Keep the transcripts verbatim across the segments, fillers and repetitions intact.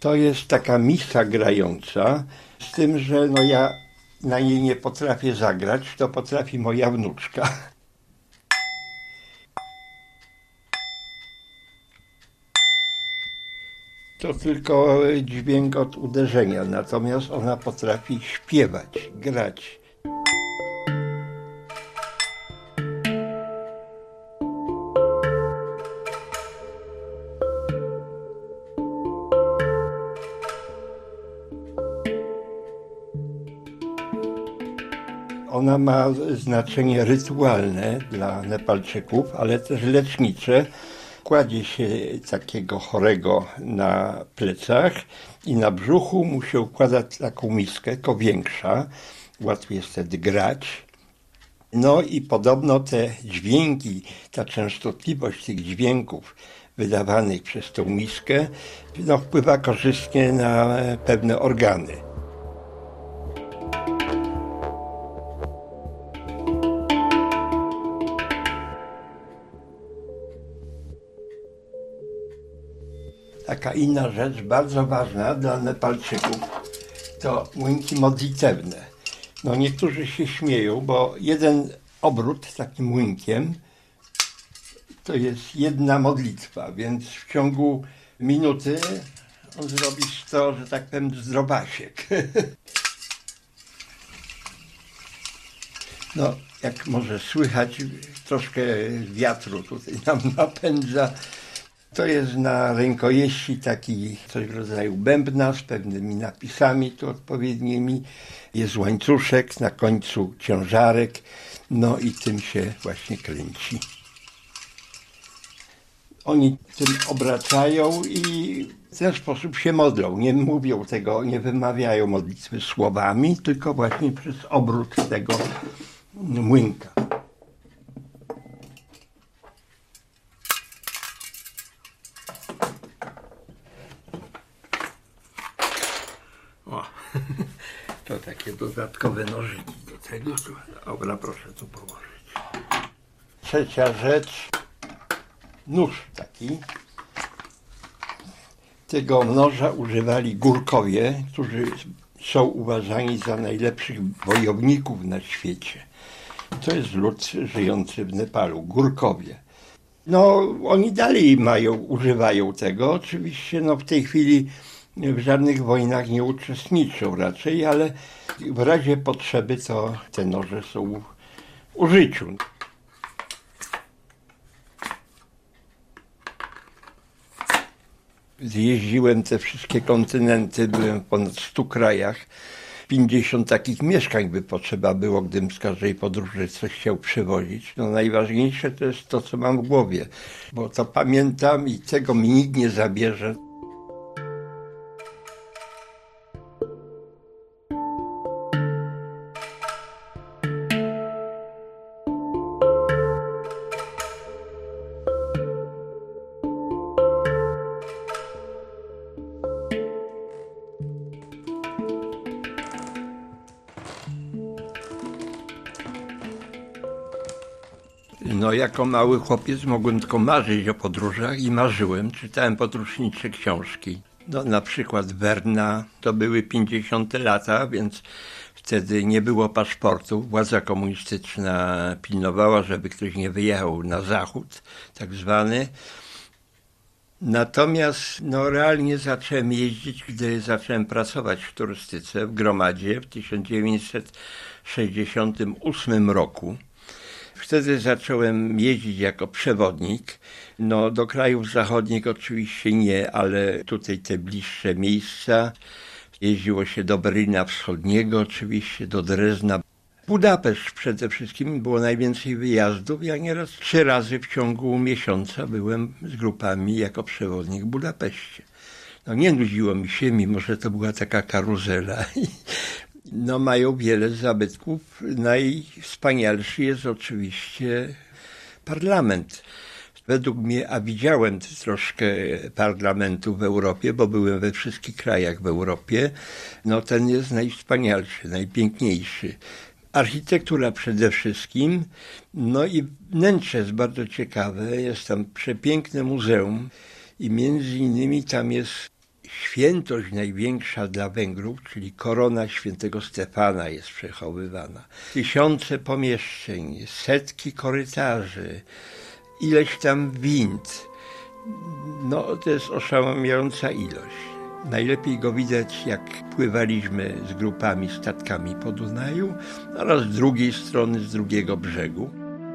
To jest taka misa grająca, z tym, że no ja na niej nie potrafię zagrać, to potrafi moja wnuczka. To tylko dźwięk od uderzenia, natomiast ona potrafi śpiewać, grać. Ona ma znaczenie rytualne dla Nepalczyków, ale też lecznicze. Kładzie się takiego chorego na plecach i na brzuchu mu się układa taką miskę, tylko większa. Łatwiej jest wtedy grać. No i podobno te dźwięki, ta częstotliwość tych dźwięków wydawanych przez tą miskę no, wpływa korzystnie na pewne organy. Taka inna rzecz, bardzo ważna dla Nepalczyków, to młynki modlitewne. No niektórzy się śmieją, bo jeden obrót takim młynkiem to jest jedna modlitwa, więc w ciągu minuty on zrobi sto, że tak powiem, zdrobasiek. No, jak może słychać, troszkę wiatru tutaj nam napędza. To jest na rękojeści taki coś w rodzaju bębna z pewnymi napisami tu odpowiednimi. Jest łańcuszek, na końcu ciężarek, no i tym się właśnie kręci. Oni tym obracają i w ten sposób się modlą. Nie mówią tego, nie wymawiają modlitwy słowami, tylko właśnie przez obrót tego młynka. O, to takie dodatkowe nożyki do tego. Dobra, proszę tu położyć. Trzecia rzecz, nóż taki. Tego noża używali Górkowie, którzy są uważani za najlepszych wojowników na świecie. To jest lud żyjący w Nepalu, Górkowie. No, oni dalej mają, używają tego. Oczywiście no, w tej chwili w żadnych wojnach nie uczestniczą raczej, ale w razie potrzeby to te noże są w użyciu. Zjeździłem te wszystkie kontynenty, byłem w ponad stu krajach. pięćdziesiąt takich mieszkań by potrzeba było, gdybym z każdej podróży coś chciał przywozić. No najważniejsze to jest to, co mam w głowie, bo to pamiętam i tego mi nikt nie zabierze. No, jako mały chłopiec mogłem tylko marzyć o podróżach i marzyłem. Czytałem podróżnicze książki. No, na przykład Werna, to były pięćdziesiąte lata, więc wtedy nie było paszportu. Władza komunistyczna pilnowała, żeby ktoś nie wyjechał na zachód, tak zwany. Natomiast no, realnie zacząłem jeździć, gdy zacząłem pracować w turystyce w Gromadzie w tysiąc dziewięćset sześćdziesiątym ósmym roku. Wtedy zacząłem jeździć jako przewodnik. No, do krajów zachodnich oczywiście nie, ale tutaj te bliższe miejsca. Jeździło się do Berlina Wschodniego, oczywiście do Drezna. Budapeszt przede wszystkim było najwięcej wyjazdów. Ja nieraz trzy razy w ciągu miesiąca byłem z grupami jako przewodnik w Budapeszcie. No, nie nudziło mi się, mimo że to była taka karuzela. No, mają wiele zabytków. Najwspanialszy jest oczywiście parlament. Według mnie, a widziałem troszkę parlamentu w Europie, bo byłem we wszystkich krajach w Europie, no ten jest najwspanialszy, najpiękniejszy. Architektura przede wszystkim, no i wnętrze jest bardzo ciekawe. Jest tam przepiękne muzeum i między innymi tam jest świętość największa dla Węgrów, czyli korona świętego Stefana jest przechowywana. Tysiące pomieszczeń, setki korytarzy, ileś tam wind. No to jest oszałamiająca ilość. Najlepiej go widać, jak pływaliśmy z grupami statkami po Dunaju oraz z drugiej strony, z drugiego brzegu.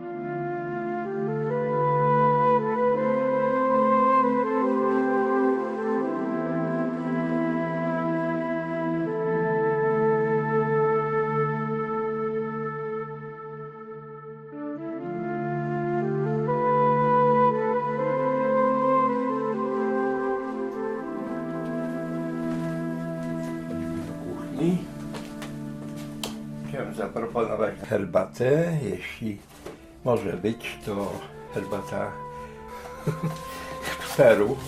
Chciałem zaproponować herbatę, jeśli może być, to herbata w Peru.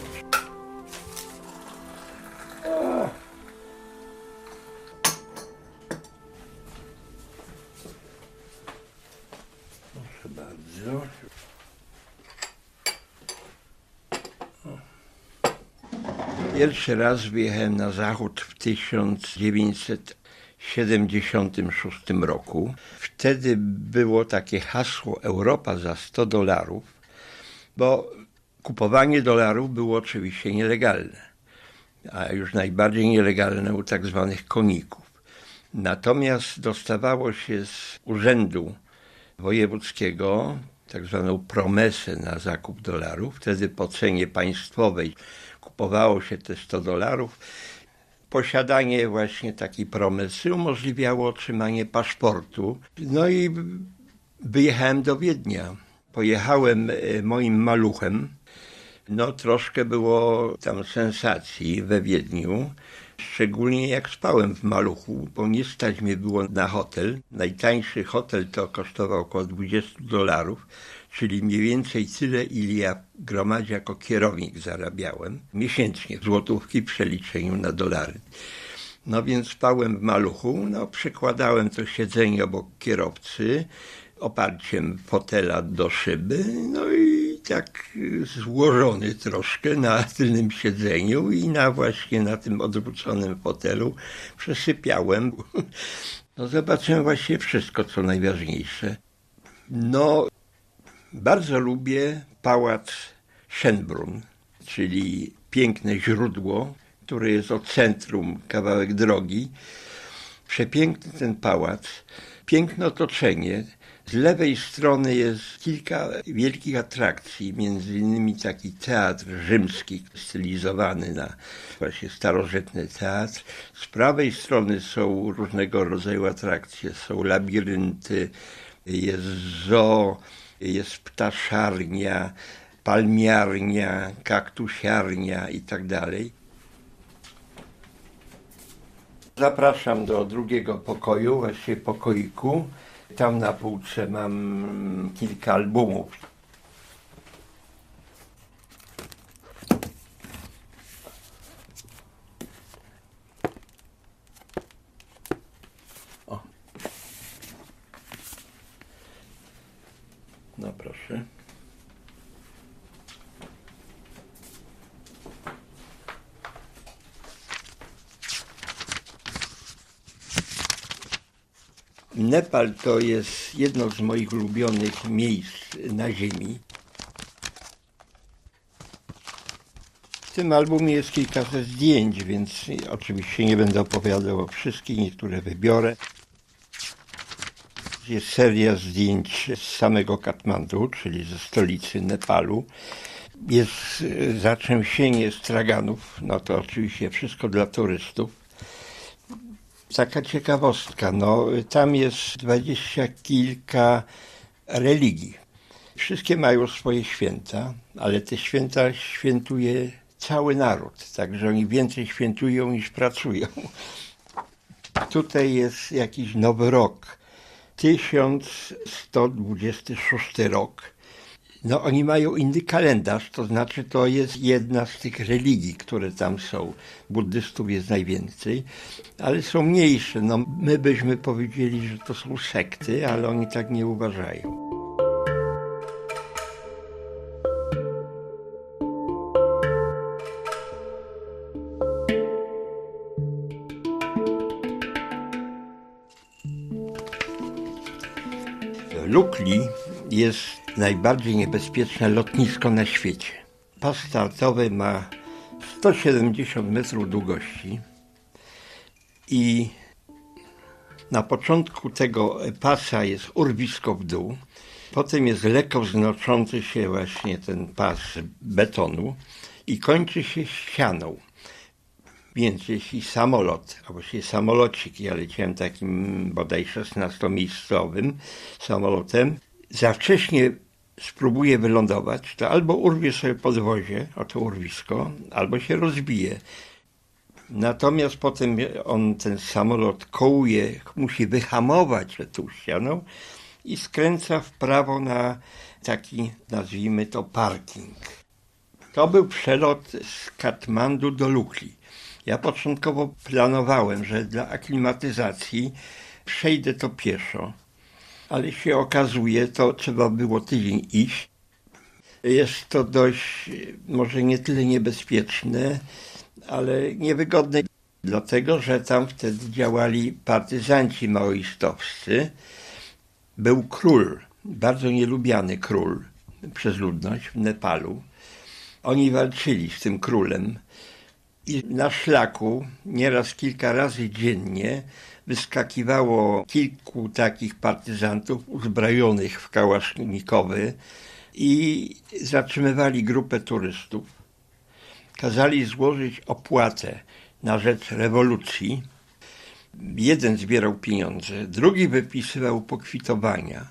Proszę bardzo. Pierwszy raz wyjechałem na zachód w tysiąc dziewięćset siedemdziesiątym szóstym roku. Wtedy było takie hasło Europa za sto dolarów, bo kupowanie dolarów było oczywiście nielegalne, a już najbardziej nielegalne u tak zwanych koników. Natomiast dostawało się z urzędu wojewódzkiego tak zwaną promesę na zakup dolarów. Wtedy po cenie państwowej kupowało się te sto dolarów. Posiadanie właśnie takiej promesy umożliwiało otrzymanie paszportu. No i wyjechałem do Wiednia. Pojechałem moim maluchem. No troszkę było tam sensacji we Wiedniu. Szczególnie jak spałem w maluchu, bo nie stać mnie było na hotel. Najtańszy hotel to kosztował około dwadzieścia dolarów, czyli mniej więcej tyle, ile ja w gromadzie jako kierownik zarabiałem miesięcznie, złotówki w przeliczeniu na dolary. No więc spałem w maluchu, no przykładałem to siedzenie obok kierowcy, oparciem fotela do szyby, no i tak złożony troszkę na tylnym siedzeniu i na właśnie na tym odwróconym fotelu przesypiałem. No zobaczyłem właściwie wszystko, co najważniejsze. No, bardzo lubię pałac Schönbrunn, czyli piękne źródło, które jest od centrum kawałek drogi. Przepiękny ten pałac, piękne otoczenie. Z lewej strony jest kilka wielkich atrakcji, między innymi taki teatr rzymski, stylizowany na właśnie starożytny teatr. Z prawej strony są różnego rodzaju atrakcje, są labirynty, jest zoo, jest ptaszarnia, palmiarnia, kaktusiarnia i tak dalej. Zapraszam do drugiego pokoju, właściwie pokoiku. Tam na półce mam kilka albumów. O. No proszę. Nepal to jest jedno z moich ulubionych miejsc na ziemi. W tym albumie jest kilkaset zdjęć, więc oczywiście nie będę opowiadał o wszystkich, niektóre wybiorę. Jest seria zdjęć z samego Katmandu, czyli ze stolicy Nepalu. Jest zatrzęsienie straganów, no to oczywiście wszystko dla turystów. Taka ciekawostka, no tam jest dwadzieścia kilka religii. Wszystkie mają swoje święta, ale te święta świętuje cały naród, także oni więcej świętują niż pracują. Tutaj jest jakiś nowy rok, tysiąc sto dwudziesty szósty rok. No oni mają inny kalendarz, to znaczy to jest jedna z tych religii, które tam są. Buddystów jest najwięcej, ale są mniejsze. No my byśmy powiedzieli, że to są sekty, ale oni tak nie uważają. Lukli jest najbardziej niebezpieczne lotnisko na świecie. Pas startowy ma sto siedemdziesiąt metrów długości i na początku tego pasa jest urwisko w dół, potem jest lekko wznoszący się właśnie ten pas betonu i kończy się ścianą. Więc jeśli samolot, a właściwie samolocik, ja leciałem takim bodaj szesnastomiejscowym samolotem, za wcześnie spróbuje wylądować, to albo urwie sobie podwozie o to urwisko, albo się rozbije. Natomiast potem on, ten samolot kołuje, musi wyhamować przed tą ścianą i skręca w prawo na taki, nazwijmy to, parking. To był przelot z Katmandu do Lukli. Ja początkowo planowałem, że dla aklimatyzacji przejdę to pieszo, ale się okazuje, to trzeba było tydzień iść. Jest to dość, może nie tyle niebezpieczne, ale niewygodne, dlatego że tam wtedy działali partyzanci maoistowscy. Był król, bardzo nielubiany król przez ludność w Nepalu. Oni walczyli z tym królem i na szlaku nieraz kilka razy dziennie wyskakiwało kilku takich partyzantów uzbrojonych w kałasznikowy i zatrzymywali grupę turystów. Kazali złożyć opłatę na rzecz rewolucji. Jeden zbierał pieniądze, drugi wypisywał pokwitowania.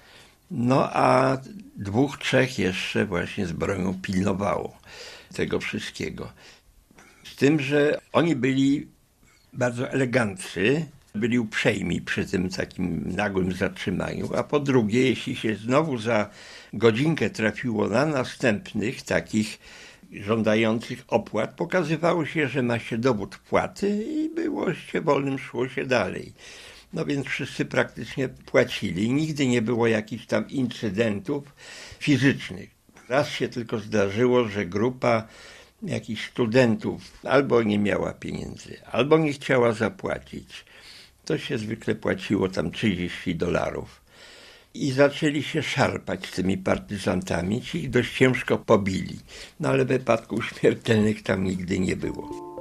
No a dwóch, trzech jeszcze właśnie z bronią pilnowało tego wszystkiego. Z tym, że oni byli bardzo eleganccy, byli uprzejmi przy tym takim nagłym zatrzymaniu, a po drugie, jeśli się znowu za godzinkę trafiło na następnych takich żądających opłat, pokazywało się, że ma się dowód wpłaty i było się wolnym, szło się dalej. No więc wszyscy praktycznie płacili. Nigdy nie było jakichś tam incydentów fizycznych. Raz się tylko zdarzyło, że grupa jakichś studentów albo nie miała pieniędzy, albo nie chciała zapłacić. To się zwykle płaciło tam trzydzieści dolarów. I zaczęli się szarpać z tymi partyzantami, ci ich dość ciężko pobili. No ale wypadków śmiertelnych tam nigdy nie było.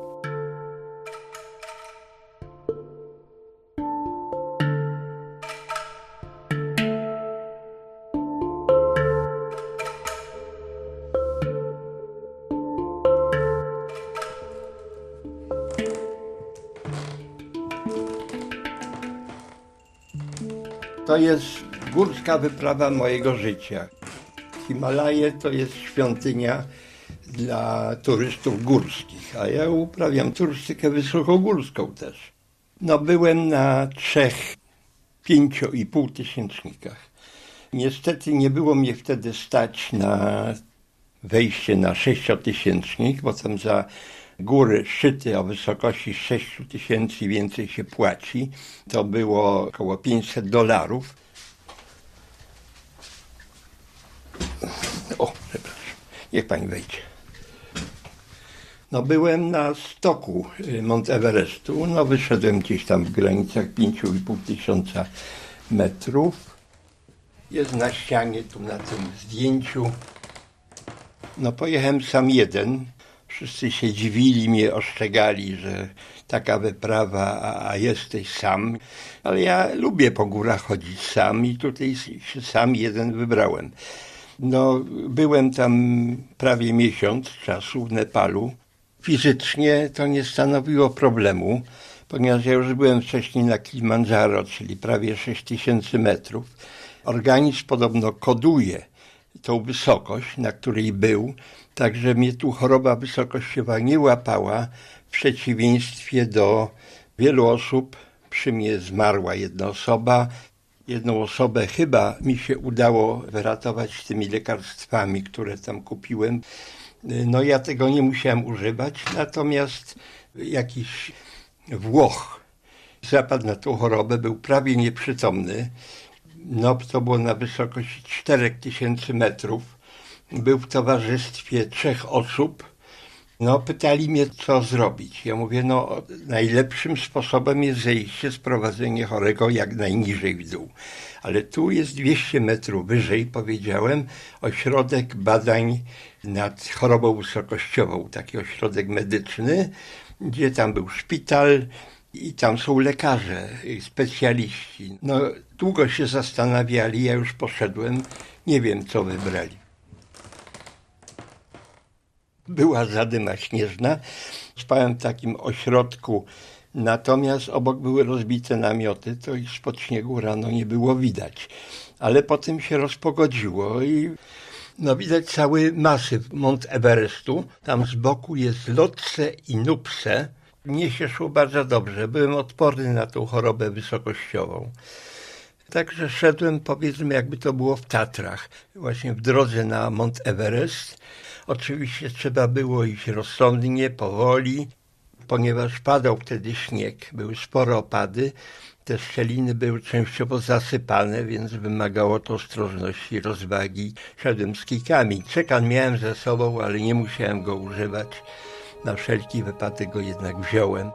To jest górska wyprawa mojego życia. Himalaje to jest świątynia dla turystów górskich, a ja uprawiam turystykę wysokogórską też. No byłem na trzech pięcio i pół tysięcznikach. Niestety nie było mnie wtedy stać na wejście na sześciotysięcznik, bo tam za góry, szczyty o wysokości sześć tysięcy więcej się płaci. To było około pięćset dolarów. O, przepraszam, niech pani wejdzie. No byłem na stoku Mount Everestu, no wyszedłem gdzieś tam w granicach pięć i pół tysiąca metrów. Jest na ścianie tu na tym zdjęciu. No pojechałem sam jeden. Wszyscy się dziwili, mnie ostrzegali, że taka wyprawa, a, a jesteś sam. Ale ja lubię po górach chodzić sam i tutaj się sam jeden wybrałem. No, byłem tam prawie miesiąc czasu w Nepalu. Fizycznie to nie stanowiło problemu, ponieważ ja już byłem wcześniej na Kilimandżaro, czyli prawie sześć tysięcy metrów. Organizm podobno koduje tą wysokość, na której był, także mnie tu choroba wysokościowa nie łapała, w przeciwieństwie do wielu osób. Przy mnie zmarła jedna osoba. Jedną osobę chyba mi się udało wyratować tymi lekarstwami, które tam kupiłem. No ja tego nie musiałem używać, natomiast jakiś Włoch zapadł na tą chorobę, był prawie nieprzytomny. No to było na wysokości czterech tysięcy metrów. Był w towarzystwie trzech osób No, pytali mnie, co zrobić. Ja mówię, no, najlepszym sposobem jest zejście, sprowadzenie chorego jak najniżej w dół. Ale tu jest dwieście metrów wyżej, powiedziałem, ośrodek badań nad chorobą wysokościową, taki ośrodek medyczny, gdzie tam był szpital i tam są lekarze, specjaliści. No, długo się zastanawiali, ja już poszedłem, nie wiem, co wybrali. Była zadyma śnieżna, spałem w takim ośrodku, natomiast obok były rozbite namioty, to ich spod śniegu rano nie było widać. Ale potem się rozpogodziło i no widać cały masyw Mount Everestu. Tam z boku jest Lhotse i Nupse. Mnie się szło bardzo dobrze, byłem odporny na tą chorobę wysokościową. Także szedłem, powiedzmy, jakby to było w Tatrach, właśnie w drodze na Mount Everest. Oczywiście trzeba było iść rozsądnie, powoli, ponieważ padał wtedy śnieg, były spore opady, te szczeliny były częściowo zasypane, więc wymagało to ostrożności, rozwagi. Szedłem z kijkami. Czekan miałem ze sobą, ale nie musiałem go używać. Na wszelki wypadek go jednak wziąłem.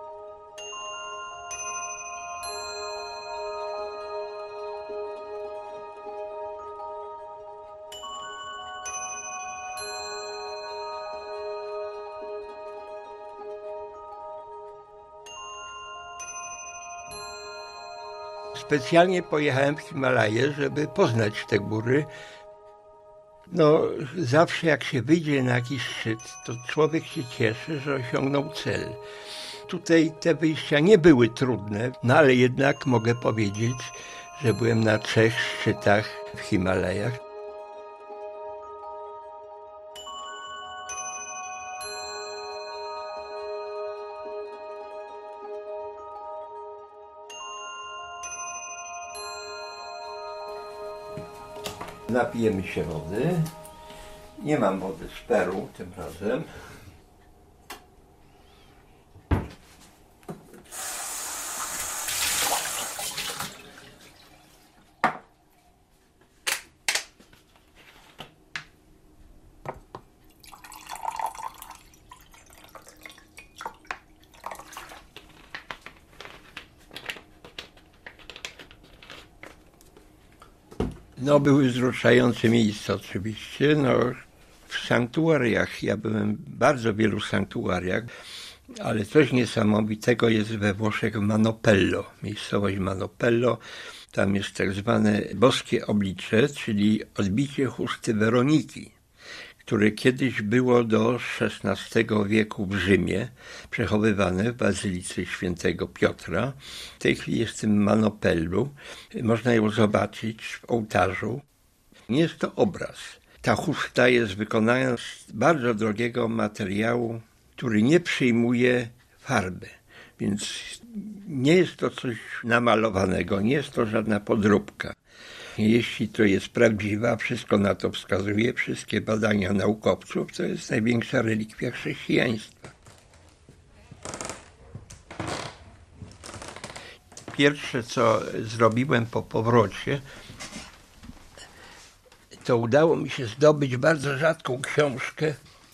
Specjalnie pojechałem w Himalaje, żeby poznać te góry. No, zawsze jak się wyjdzie na jakiś szczyt, to człowiek się cieszy, że osiągnął cel. Tutaj te wyjścia nie były trudne, no ale jednak mogę powiedzieć, że byłem na trzech szczytach w Himalajach. Napijemy się wody. Nie mam wody z Peru tym razem. No, były wzruszające miejsca oczywiście, no, w sanktuariach, ja byłem w bardzo wielu sanktuariach, ale coś niesamowitego jest we Włoszech w Manopello, miejscowość Manopello, tam jest tak zwane boskie oblicze, czyli odbicie chusty Weroniki, które kiedyś było do szesnastego wieku w Rzymie, przechowywane w Bazylice Świętego Piotra. W tej chwili jest w tym Manopellu. Można ją zobaczyć w ołtarzu. Jest to obraz. Ta chusta jest wykonana z bardzo drogiego materiału, który nie przyjmuje farby. Więc nie jest to coś namalowanego, nie jest to żadna podróbka. Jeśli to jest prawdziwa, wszystko na to wskazuje, wszystkie badania naukowców, to jest największa relikwia chrześcijaństwa. Pierwsze, co zrobiłem po powrocie, to udało mi się zdobyć bardzo rzadką książkę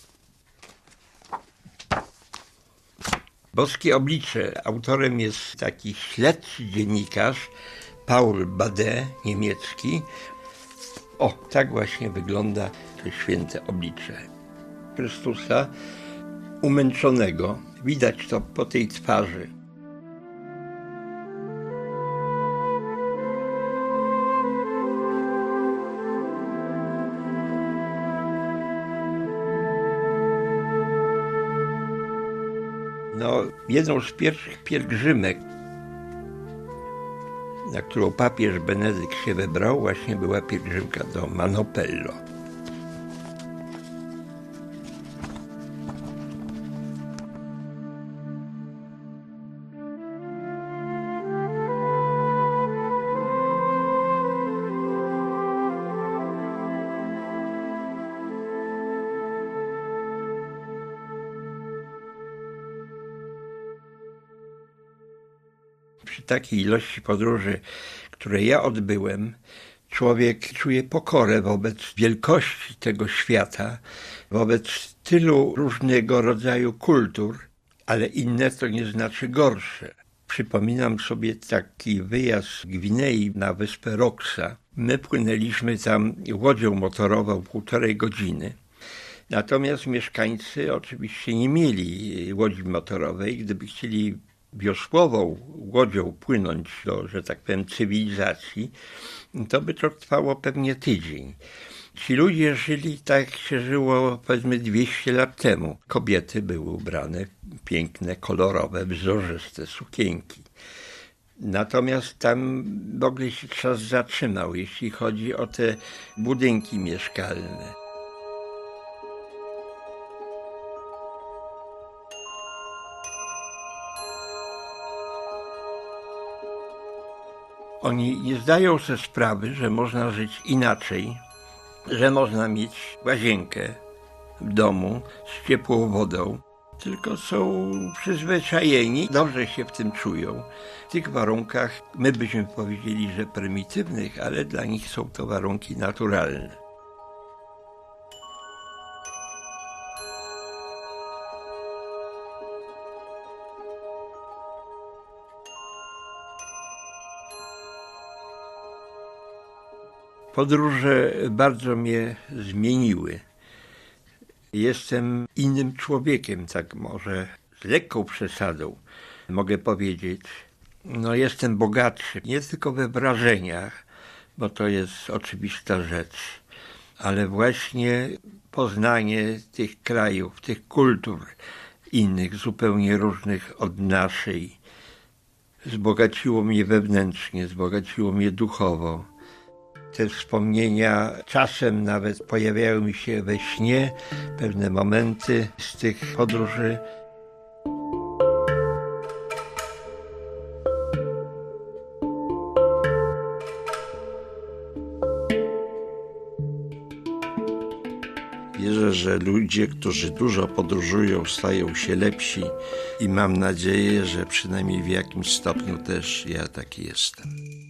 Boskie oblicze. Autorem jest taki śledczy dziennikarz Paul Bade, niemiecki. O, tak właśnie wygląda to święte oblicze Chrystusa umęczonego. Widać to po tej twarzy. No, jedną z pierwszych pielgrzymek, na którą papież Benedykt się wybrał, właśnie była pielgrzymka do Manopello. Przy takiej ilości podróży, które ja odbyłem, człowiek czuje pokorę wobec wielkości tego świata, wobec tylu różnego rodzaju kultur, ale inne to nie znaczy gorsze. Przypominam sobie taki wyjazd z Gwinei na wyspę Roxa. My płynęliśmy tam łodzią motorową półtorej godziny. Natomiast mieszkańcy oczywiście nie mieli łodzi motorowej. Gdyby chcieli wiosłową łodzią płynąć do, że tak powiem, cywilizacji, to by to trwało pewnie tydzień. Ci ludzie żyli tak, jak się żyło powiedzmy dwieście lat temu. Kobiety były ubrane w piękne, kolorowe, wzorzyste sukienki. Natomiast tam w ogóle się czas zatrzymał, jeśli chodzi o te budynki mieszkalne. Oni nie zdają sobie sprawy, że można żyć inaczej, że można mieć łazienkę w domu z ciepłą wodą, tylko są przyzwyczajeni, dobrze się w tym czują. W tych warunkach, my byśmy powiedzieli, że prymitywnych, ale dla nich są to warunki naturalne. Podróże bardzo mnie zmieniły. Jestem innym człowiekiem, tak może z lekką przesadą mogę powiedzieć. No jestem bogatszy, nie tylko we wrażeniach, bo to jest oczywista rzecz, ale właśnie poznanie tych krajów, tych kultur innych, zupełnie różnych od naszej, wzbogaciło mnie wewnętrznie, wzbogaciło mnie duchowo. Te wspomnienia czasem nawet pojawiają mi się we śnie, pewne momenty z tych podróży. Wierzę, że ludzie, którzy dużo podróżują, stają się lepsi i mam nadzieję, że przynajmniej w jakimś stopniu też ja taki jestem.